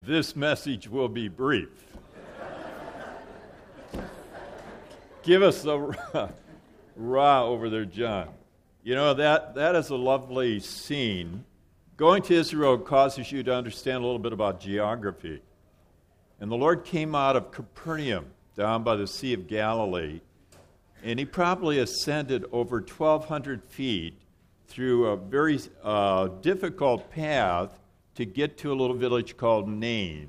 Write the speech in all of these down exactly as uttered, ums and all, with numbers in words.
This message will be brief. Give us the raw over there, John. You know, that, that is a lovely scene. Going to Israel causes you to understand a little bit about geography. And the Lord came out of Capernaum, down by the Sea of Galilee, and he probably ascended over twelve hundred feet through a very uh, difficult path to get to a little village called Nain.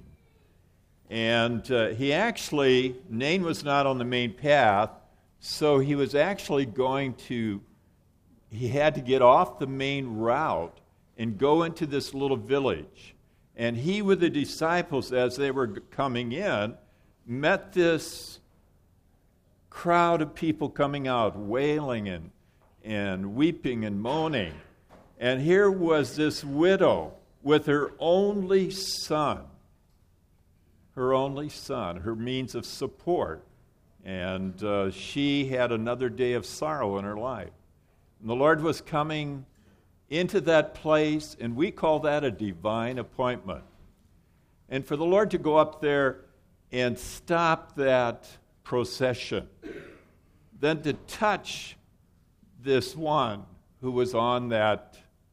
And uh, he actually, Nain was not on the main path, so he was actually going to, he had to get off the main route and go into this little village. And he, with the disciples, as they were coming in, met this crowd of people coming out, wailing and, and weeping and moaning. And here was this widow with her only son, her only son, her means of support. And uh, she had another day of sorrow in her life. And the Lord was coming into that place, and we call that a divine appointment. And for the Lord to go up there and stop that procession, then to touch this one who was on that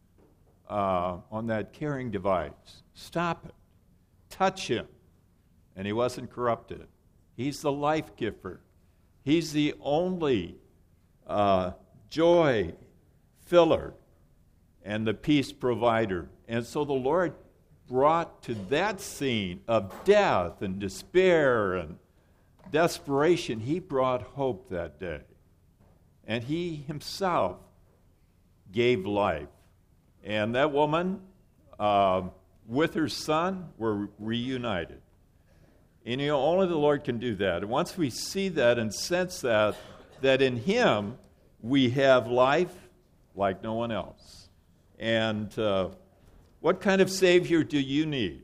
uh, on that carrying device, stop it, touch him, and he wasn't corrupted. He's the life giver. He's the only uh, joy filler and the peace provider. And so the Lord brought to that scene of death and despair and desperation, he brought hope that day. And he himself gave life. And that woman, uh, with her son, were reunited. And you know, only the Lord can do that. And once we see that and sense that, that in him we have life like no one else. And uh, what kind of Savior do you need?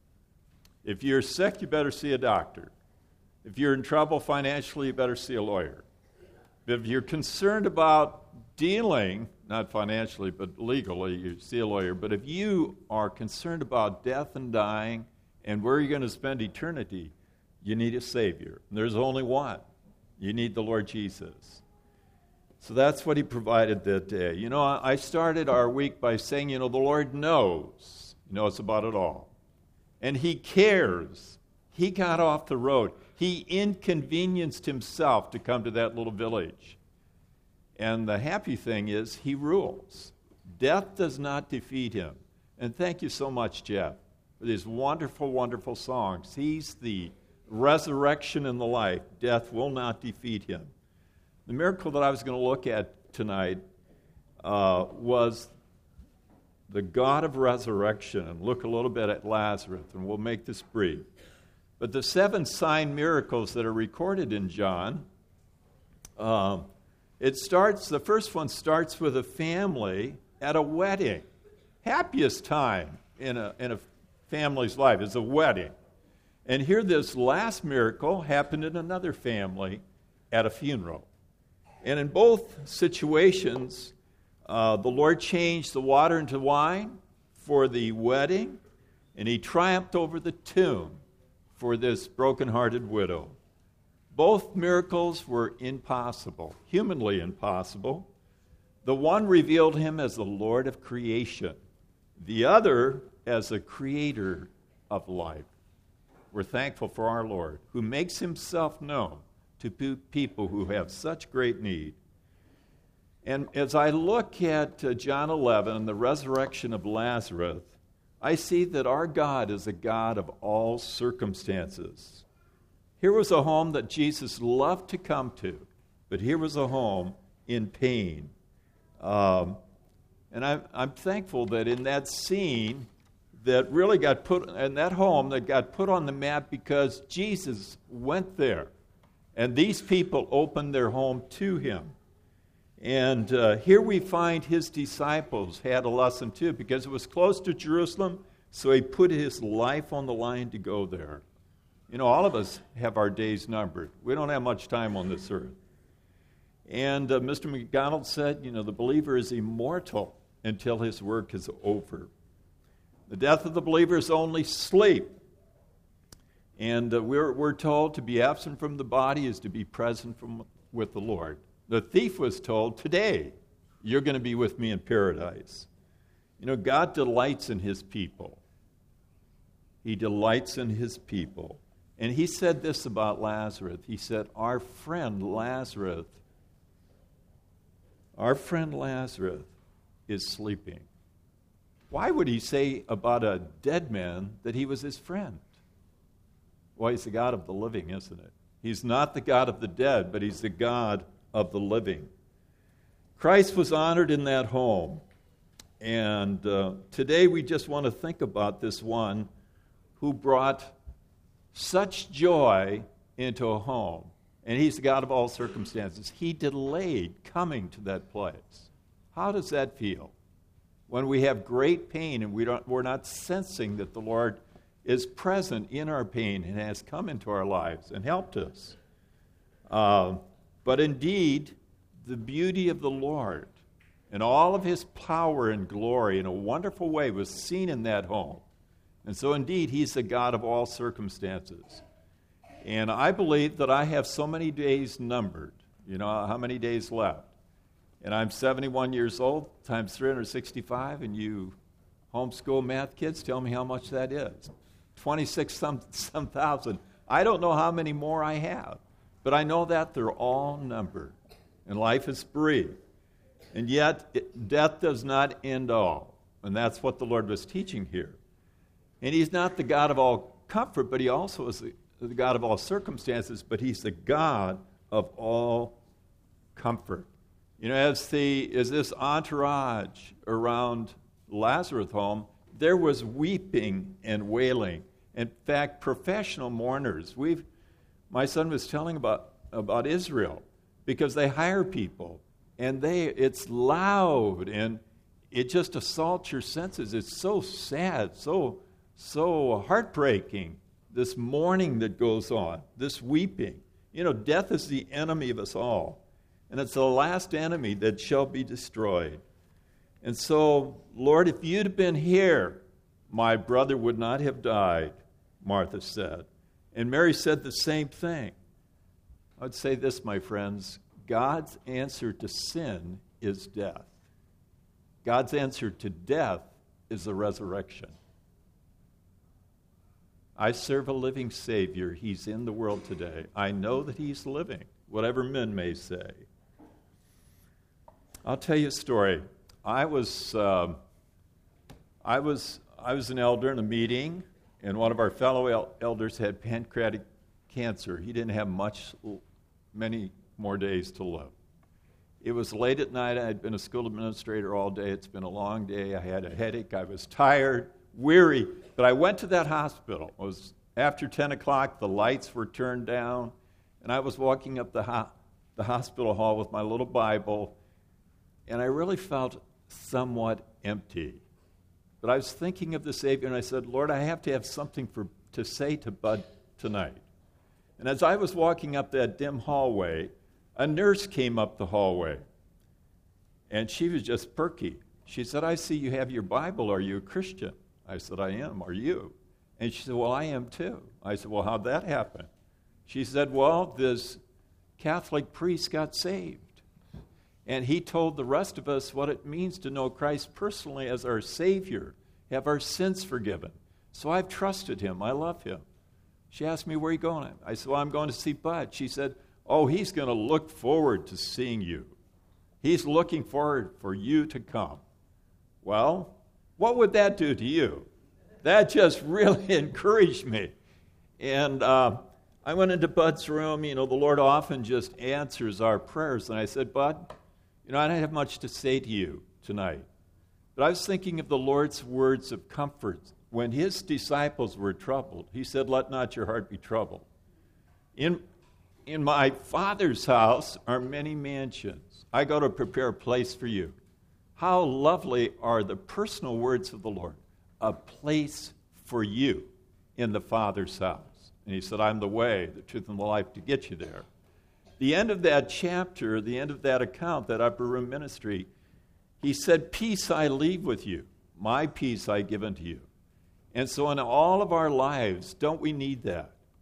If you're sick, you better see a doctor. If you're in trouble financially, you better see a lawyer. If you're concerned about dealing, not financially, but legally, you see a lawyer. But if you are concerned about death and dying and where you're going to spend eternity, you need a Savior. And there's only one. You need the Lord Jesus. So that's what he provided that day. You know, I started our week by saying, you know, the Lord knows. He knows about it all. And he cares. He got off the road. He inconvenienced himself to come to that little village. And the happy thing is, he rules. Death does not defeat him. And thank you so much, Jeff, for these wonderful, wonderful songs. He's the resurrection and the life. Death will not defeat him. The miracle that I was going to look at tonight uh, was the God of resurrection, and look a little bit at Lazarus, and we'll make this brief. But the seven sign miracles that are recorded in John, um, it starts, the first one starts with a family at a wedding. Happiest time in a, in a family's life is a wedding. And here this last miracle happened in another family at a funeral. And in both situations, uh, the Lord changed the water into wine for the wedding, and he triumphed over the tomb for this brokenhearted widow. Both miracles were impossible, humanly impossible. The one revealed him as the Lord of creation, the other as the creator of life. We're thankful for our Lord, who makes himself known to people who have such great need. And as I look at uh, John eleven and the resurrection of Lazarus, I see that our God is a God of all circumstances. Here was a home that Jesus loved to come to, but here was a home in pain. Um, and I'm, I'm thankful that in that scene that really got put, in that home that got put on the map because Jesus went there. And these people opened their home to him. And uh, here we find his disciples had a lesson too, because it was close to Jerusalem, so he put his life on the line to go there. You know, all of us have our days numbered. We don't have much time on this earth. And uh, Mister McDonald said, you know, the believer is immortal until his work is over. The death of the believer is only sleep. And uh, we're, we're told to be absent from the body is to be present from, with the Lord. The thief was told, today, you're going to be with me in paradise. You know, God delights in his people. He delights in his people. And he said this about Lazarus. He said, our friend Lazarus, our friend Lazarus is sleeping. Why would he say about a dead man that he was his friend? Well, he's the God of the living, isn't it? He's not the God of the dead, but he's the God of the living. Christ was honored in that home. And uh, today we just want to think about this one who brought such joy into a home. And he's the God of all circumstances. He delayed coming to that place. How does that feel? When we have great pain and we don't, we're not sensing that the Lord is present in our pain and has come into our lives and helped us. Uh, but indeed, the beauty of the Lord and all of his power and glory in a wonderful way was seen in that home. And so indeed, he's the God of all circumstances. And I believe that I have so many days numbered. You know, how many days left? And I'm seventy-one years old, times three hundred sixty-five, and you homeschool math kids, tell me how much that is. twenty-six some, some thousand. I don't know how many more I have, but I know that they're all numbered, and life is brief. And yet, it, death does not end all, and that's what the Lord was teaching here. And he's not the God of all comfort, but he also is the, the God of all circumstances, but he's the God of all comfort. You know, as the as this entourage around Lazarus' home, there was weeping and wailing. In fact, professional mourners. We've, my son was telling about, about Israel, because they hire people, and they it's loud, and it just assaults your senses. It's so sad, so so heartbreaking, this mourning that goes on, this weeping. You know, death is the enemy of us all. And it's the last enemy that shall be destroyed. And so, Lord, if you'd have been here, my brother would not have died, Martha said. And Mary said the same thing. I'd say this, my friends, God's answer to sin is death. God's answer to death is the resurrection. I serve a living Savior. He's in the world today. I know that he's living, whatever men may say. I'll tell you a story. I was, uh, I was, I was an elder in a meeting, and one of our fellow el- elders had pancreatic cancer. He didn't have much, many more days to live. It was late at night. I had been a school administrator all day. It's been a long day. I had a headache. I was tired, weary. But I went to that hospital. It was after ten o'clock. The lights were turned down, and I was walking up the ho- the hospital hall with my little Bible. And I really felt somewhat empty. But I was thinking of the Savior, and I said, Lord, I have to have something for to say to Bud tonight. And as I was walking up that dim hallway, a nurse came up the hallway. And she was just perky. She said, I see you have your Bible. Are you a Christian? I said, I am. Are you? And she said, well, I am too. I said, well, how'd that happen? She said, well, this Catholic priest got saved. And he told the rest of us what it means to know Christ personally as our Savior, have our sins forgiven. So I've trusted him. I love him. She asked me, where are you going? I said, well, I'm going to see Bud. She said, oh, he's going to look forward to seeing you. He's looking forward for you to come. Well, what would that do to you? That just really encouraged me. And uh, I went into Bud's room. You know, the Lord often just answers our prayers. And I said, Bud, you know, I don't have much to say to you tonight. But I was thinking of the Lord's words of comfort. When his disciples were troubled, he said, let not your heart be troubled. In, in my Father's house are many mansions. I go to prepare a place for you. How lovely are the personal words of the Lord. A place for you in the Father's house. And he said, I'm the way, the truth, and the life to get you there. The end of that chapter, the end of that account, that upper room ministry, he said, peace I leave with you. My peace I give unto you. And so in all of our lives, don't we need that?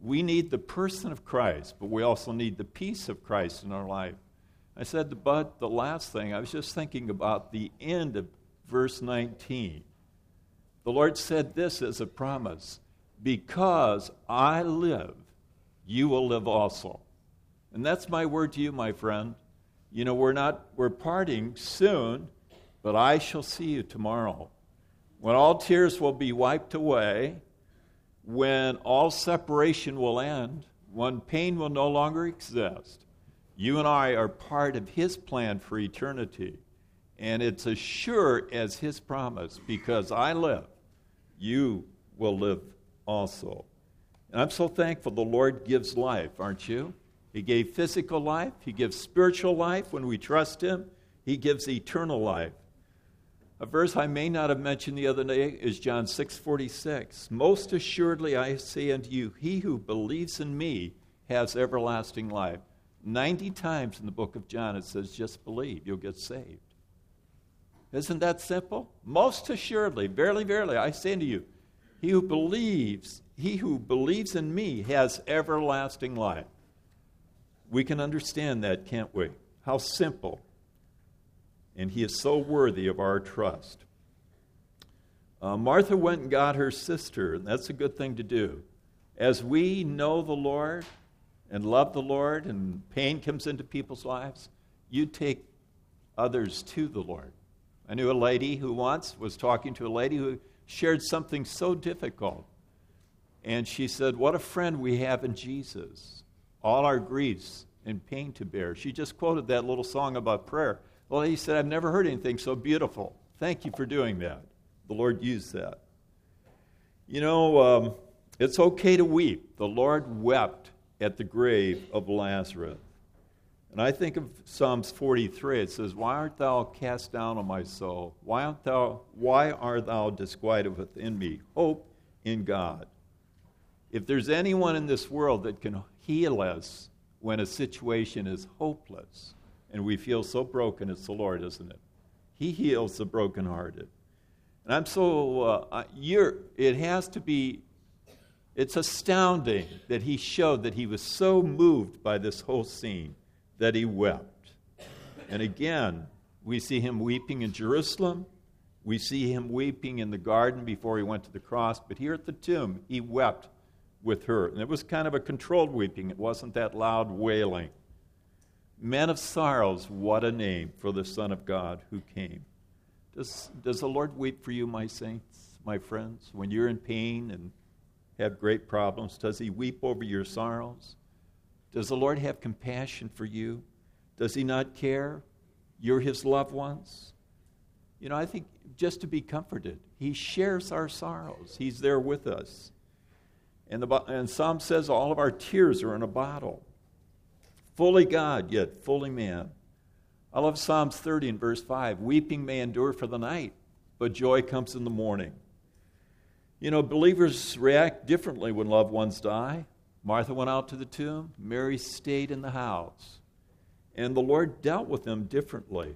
We need the person of Christ, but we also need the peace of Christ in our life. I said to Bud the last thing, I was just thinking about the end of verse nineteen. The Lord said this as a promise, because I live, you will live also. And that's my word to you, my friend. You know, we're not, we're parting soon, but I shall see you tomorrow. When all tears will be wiped away, when all separation will end, when pain will no longer exist, you and I are part of His plan for eternity. And it's as sure as His promise, because I live, you will live also. And I'm so thankful the Lord gives life, aren't you? He gave physical life. He gives spiritual life when we trust Him. He gives eternal life. A verse I may not have mentioned the other day is John six forty-six. Most assuredly I say unto you, he who believes in me has everlasting life. Ninety times in the book of John it says, just believe, you'll get saved. Isn't that simple? Most assuredly, verily, verily, I say unto you, he who believes, he who believes in me has everlasting life. We can understand that, can't we? How simple. And He is so worthy of our trust. Uh, Martha went and got her sister, and that's a good thing to do. As we know the Lord and love the Lord, and pain comes into people's lives, you take others to the Lord. I knew a lady who once was talking to a lady who shared something so difficult. And she said, what a friend we have in Jesus. All our griefs and pain to bear. She just quoted that little song about prayer. Well, he said, I've never heard anything so beautiful. Thank you for doing that. The Lord used that. You know, um, it's okay to weep. The Lord wept at the grave of Lazarus. And I think of Psalms forty-three. It says, why art thou cast down, O my soul? Why art thou, why art thou disquieted within me? Hope in God. If there's anyone in this world that can heal us when a situation is hopeless and we feel so broken, it's the Lord, isn't it? He heals the brokenhearted. And I'm so, uh, you're, it has to be, it's astounding that He showed that He was so moved by this whole scene that He wept. And again, we see Him weeping in Jerusalem. We see Him weeping in the garden before He went to the cross. But here at the tomb, He wept with her. And it was kind of a controlled weeping. It wasn't that loud wailing. Men of sorrows, what a name for the Son of God who came. Does, does the Lord weep for you, my saints, my friends? When you're in pain and have great problems, does He weep over your sorrows? Does the Lord have compassion for you? Does He not care? You're His loved ones. You know, I think just to be comforted, He shares our sorrows. He's there with us. And, the, and Psalm says all of our tears are in a bottle. Fully God, yet fully man. I love Psalms thirty and verse five. Weeping may endure for the night, but joy comes in the morning. You know, believers react differently when loved ones die. Martha went out to the tomb. Mary stayed in the house. And the Lord dealt with them differently.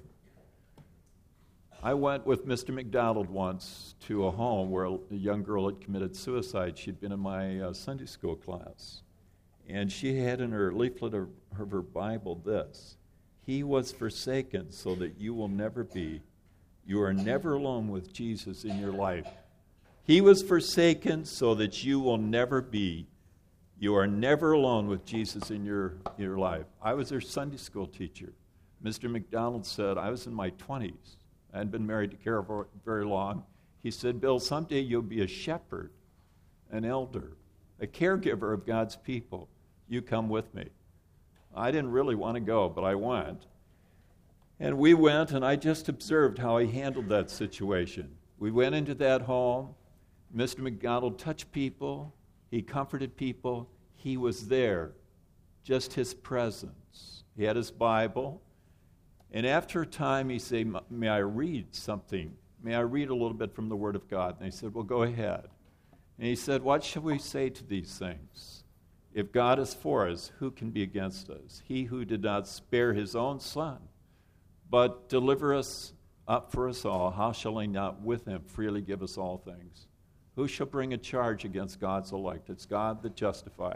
I went with Mister McDonald once to a home where a young girl had committed suicide. She'd been in my uh, Sunday school class. And she had in her leaflet of, of her Bible this: He was forsaken so that you will never be. You are never alone with Jesus in your life. He was forsaken so that you will never be. You are never alone with Jesus in your, your life. I was their Sunday school teacher. Mister McDonald said, I was in my twenties. I hadn't been married to Carol very long. He said, Bill, someday you'll be a shepherd, an elder, a caregiver of God's people. You come with me. I didn't really want to go, but I went. And we went, and I just observed how he handled that situation. We went into that home. Mister McDonald touched people. He comforted people. He was there, just his presence. He had his Bible. And after a time, he said, may I read something? May I read a little bit from the Word of God? And they said, well, go ahead. And he said, what shall we say to these things? If God is for us, who can be against us? He who did not spare his own Son, but deliver us up for us all, how shall he not with him freely give us all things? Who shall bring a charge against God's elect? It's God that justifieth.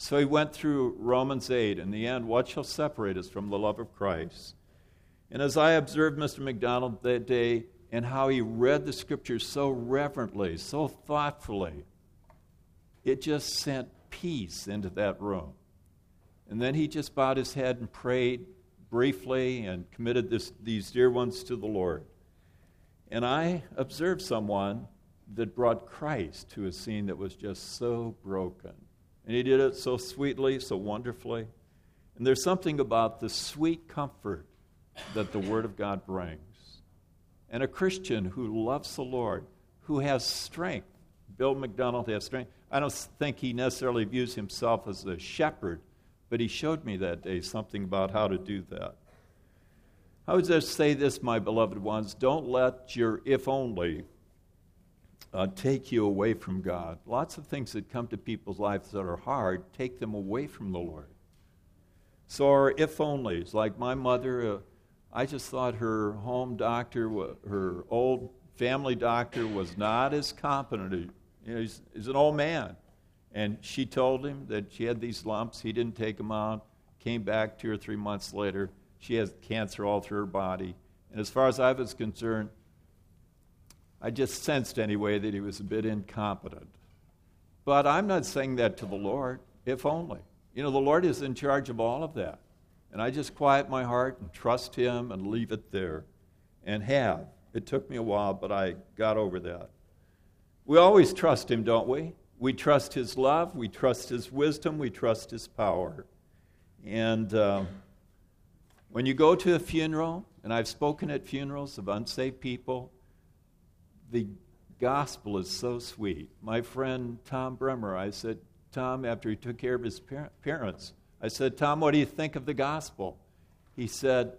So he went through Romans eight. In the end, what shall separate us from the love of Christ? And as I observed Mister McDonald that day and how he read the Scriptures so reverently, so thoughtfully, it just sent peace into that room. And then he just bowed his head and prayed briefly and committed this, these dear ones to the Lord. And I observed someone that brought Christ to a scene that was just so broken. And he did it so sweetly, so wonderfully. And there's something about the sweet comfort that the Word of God brings. And a Christian who loves the Lord, who has strength. Bill McDonald has strength. I don't think he necessarily views himself as a shepherd, but he showed me that day something about how to do that. I would just say this, my beloved ones, don't let your if only uh, take you away from God. Lots of things that come to people's lives that are hard take them away from the Lord. So our if onlys, like my mother, uh, I just thought her home doctor, her old family doctor was not as competent. You know, he's, he's an old man. And she told him that she had these lumps. He didn't take them out. Came back two or three months later. She has cancer all through her body. And as far as I was concerned, I just sensed anyway that he was a bit incompetent. But I'm not saying that to the Lord, if only. You know, the Lord is in charge of all of that. And I just quiet my heart and trust Him and leave it there. And have. It took me a while, but I got over that. We always trust Him, don't we? We trust His love. We trust His wisdom. We trust His power. And um, when you go to a funeral, and I've spoken at funerals of unsaved people, the gospel is so sweet. My friend Tom Bremer, I said, Tom, after he took care of his parents, I said, Tom, what do you think of the gospel? He said,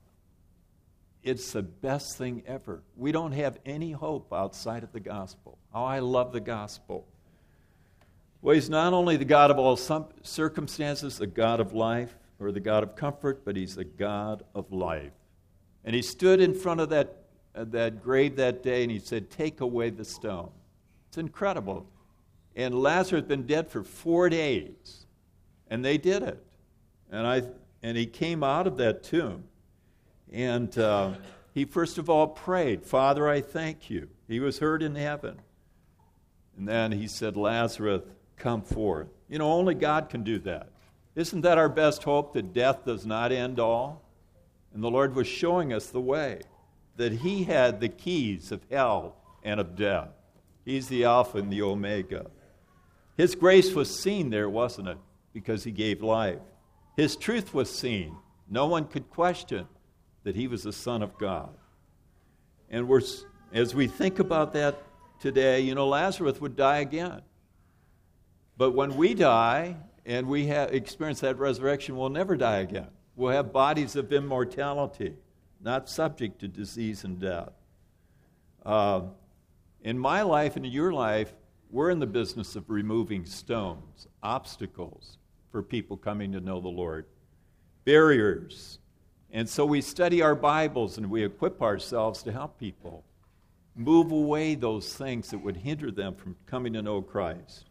it's the best thing ever. We don't have any hope outside of the gospel. Oh, I love the gospel. Well, He's not only the God of all circumstances, the God of life, or the God of comfort, but He's the God of life. And He stood in front of that uh, that grave that day, and He said, take away the stone. It's incredible. And Lazarus had been dead for four days, and they did it. And I and he came out of that tomb, and uh, he first of all prayed, Father, I thank you. He was heard in heaven. And then he said, Lazarus, come forth. You know, only God can do that. Isn't that our best hope, that death does not end all? And the Lord was showing us the way, that He had the keys of hell and of death. He's the Alpha and the Omega. His grace was seen there, wasn't it? Because He gave life. His truth was seen. No one could question that He was the Son of God. And we're, as we think about that today, you know, Lazarus would die again. But when we die and we have experienced that resurrection, we'll never die again. We'll have bodies of immortality, not subject to disease and death. Uh, in my life and in your life, we're in the business of removing stones, obstacles for people coming to know the Lord, barriers. And so we study our Bibles and we equip ourselves to help people move away those things that would hinder them from coming to know Christ.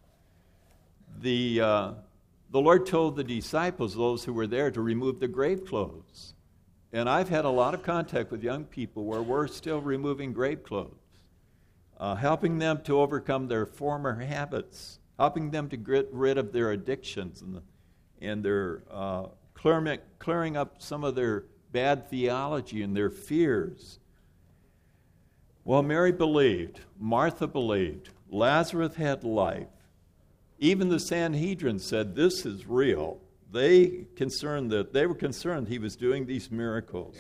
The, uh, the Lord told the disciples, those who were there, to remove the grave clothes. And I've had a lot of contact with young people where we're still removing grave clothes, uh, helping them to overcome their former habits, helping them to get rid of their addictions and, the, and their uh, clearing, clearing up some of their bad theology and their fears. Well, Mary believed, Martha believed, Lazarus had life. Even the Sanhedrin said, this is real. They concerned that they were concerned He was doing these miracles.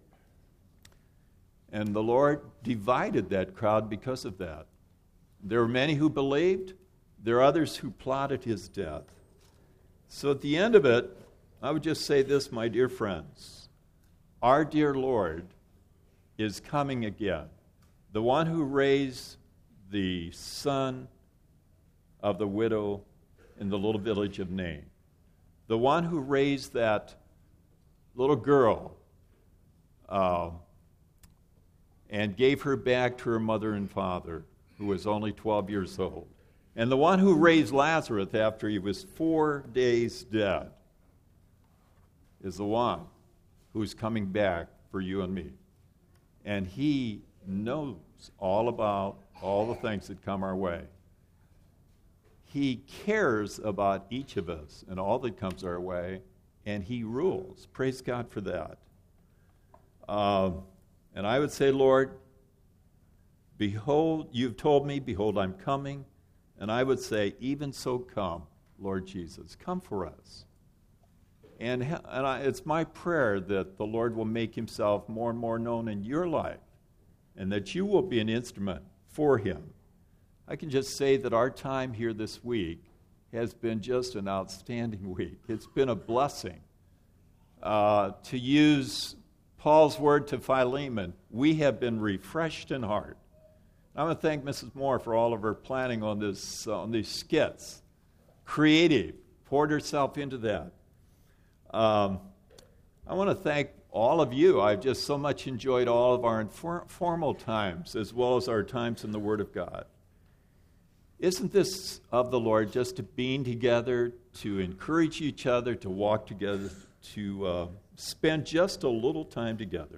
And the Lord divided that crowd because of that. There were many who believed. There are others who plotted His death. So at the end of it, I would just say this, my dear friends. Our dear Lord is coming again. The one who raised the son of the widow in the little village of Nain. The one who raised that little girl uh, and gave her back to her mother and father, who was only twelve years old. And the one who raised Lazarus after he was four days dead is the one who's coming back for you and me. And he knows all about all the things that come our way. He cares about each of us and all that comes our way, and he rules. Praise God for that. Um, and I would say, Lord, behold, you've told me, behold, I'm coming. And I would say, even so come, Lord Jesus. Come for us. And, and I, it's my prayer that the Lord will make himself more and more known in your life, and that you will be an instrument for him. I can just say that our time here this week has been just an outstanding week. It's been a blessing. Uh, to use Paul's word to Philemon, we have been refreshed in heart. I want to thank Missus Moore for all of her planning on this uh, on these skits. Creative, poured herself into that. Um, I want to thank all of you. I've just so much enjoyed all of our informal times as well as our times in the Word of God. Isn't this of the Lord, just to being together, to encourage each other, to walk together, to uh, spend just a little time together?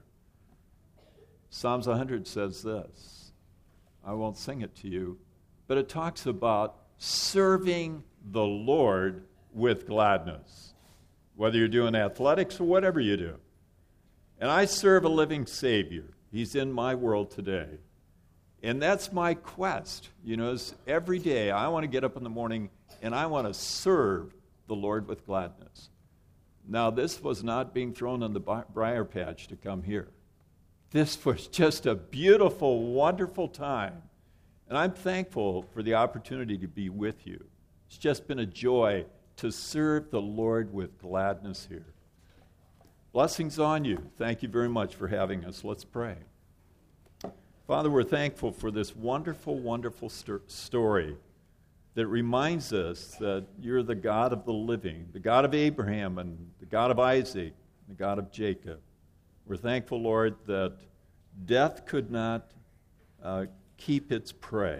Psalms one hundred says this. I won't sing it to you, but it talks about serving the Lord with gladness, whether you're doing athletics or whatever you do. And I serve a living Savior. He's in my world today. And that's my quest. You know, every day I want to get up in the morning and I want to serve the Lord with gladness. Now, this was not being thrown in the briar patch to come here. This was just a beautiful, wonderful time. And I'm thankful for the opportunity to be with you. It's just been a joy to serve the Lord with gladness here. Blessings on you. Thank you very much for having us. Let's pray. Father, we're thankful for this wonderful, wonderful st- story that reminds us that you're the God of the living, the God of Abraham and the God of Isaac, the God of Jacob. We're thankful, Lord, that death could not uh, keep its prey.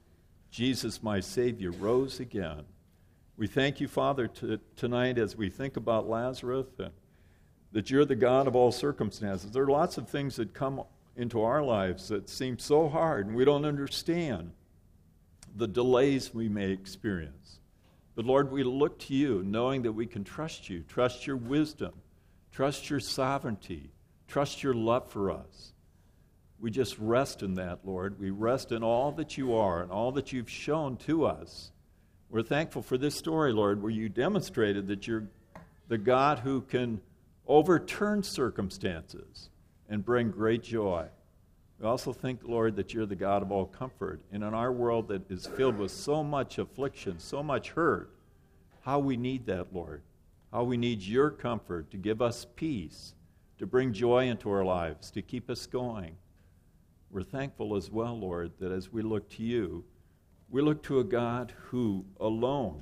Jesus, my Savior, rose again. We thank you, Father, t- tonight as we think about Lazarus, and that you're the God of all circumstances. There are lots of things that come into our lives that seem so hard, and we don't understand the delays we may experience. But Lord, we look to you, knowing that we can trust you, trust your wisdom, trust your sovereignty, trust your love for us. We just rest in that, Lord. We rest in all that you are and all that you've shown to us. We're thankful for this story, Lord, where you demonstrated that you're the God who can overturn circumstances and bring great joy. We also think, Lord, that you're the God of all comfort. And in our world that is filled with so much affliction, so much hurt, how we need that, Lord. How we need your comfort to give us peace, to bring joy into our lives, to keep us going. We're thankful as well, Lord, that as we look to you, we look to a God who alone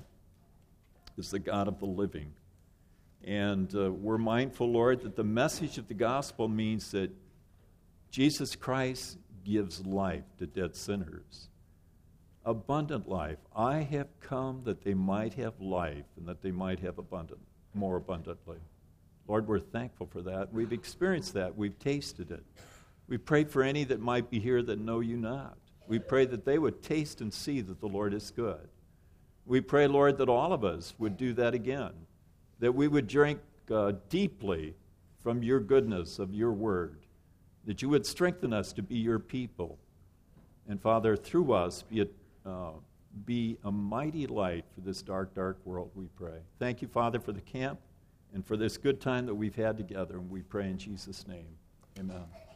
is the God of the living. And uh, we're mindful, Lord, that the message of the gospel means that Jesus Christ gives life to dead sinners. Abundant life. I have come that they might have life and that they might have abundant, more abundantly. Lord, we're thankful for that. We've experienced that. We've tasted it. We pray for any that might be here that know you not. We pray that they would taste and see that the Lord is good. We pray, Lord, that all of us would do that again, that we would drink uh, deeply from your goodness of your word, that you would strengthen us to be your people. And, Father, through us, be a, uh, be a mighty light for this dark, dark world, we pray. Thank you, Father, for the camp and for this good time that we've had together, and we pray in Jesus' name. Amen.